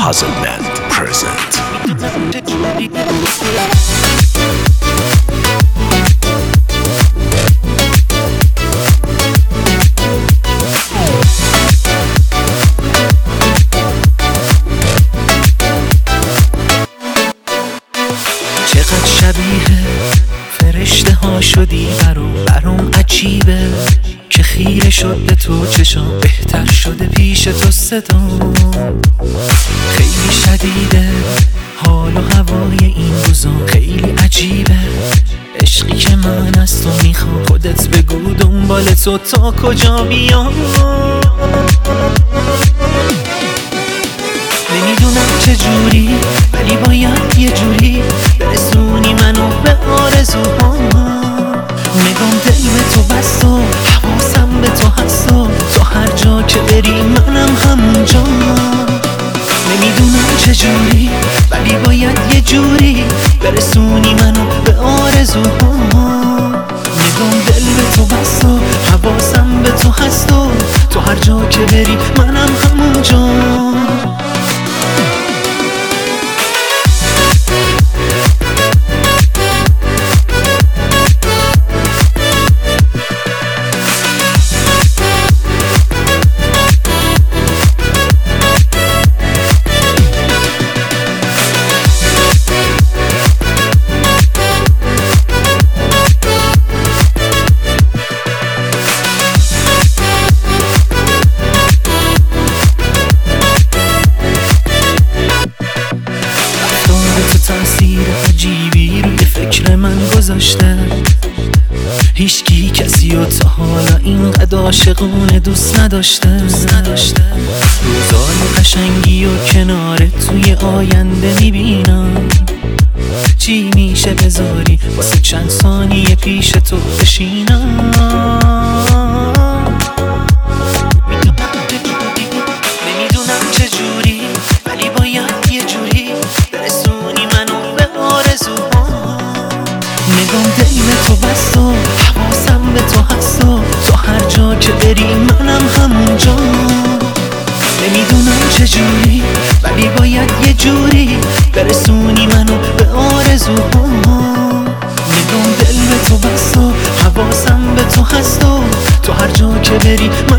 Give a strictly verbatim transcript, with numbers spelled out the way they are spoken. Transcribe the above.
Hazelland present. چقدر شبیه فرشته ها شدی برام برام عجیبه که خیره شد به تو چشام، بهتر شده پیش تو صدام. خیلی شدیده حال و هوای این روزا، خیلی عجیبه عشقی که من از تو میخوام. خودت بگو دنبال تو تا کجا بیام. نمیدونم چجوری ولی باید یه جوری برسونی منو به آرزوهام. نگام دل به تو بست و حواسم به تو هست و تو هر جا که بری منم همونجا. نمیدونم چجوری ولی باید یه جوری برسونی منو به آرزوهام. نگام دل به تو بست و حواسم به تو هست و تو هر جا که بری منم همونجا. تأثیر عجیبی روی فکر من گذاشته. هیچکی کسی و تا حالا اینقدر عاشقونه دوست نداشته. روزای قشنگی و کنارت توی آینده میبینم. چی میشه بذاری واسه چند ثانیه پیش تو بشینم. نمیدونم چجوری ولی باید یه جوری برسونی منو به آرزوهام. نگام دل به تو بست و حواسم به تو هست و تو هر جا که بری منم همونجا. نمیدونم چجوری ولی باید یه جوری برسونی منو به آرزوهام. نگام دل به تو بست و حواسم به تو هست و تو هر جا که بری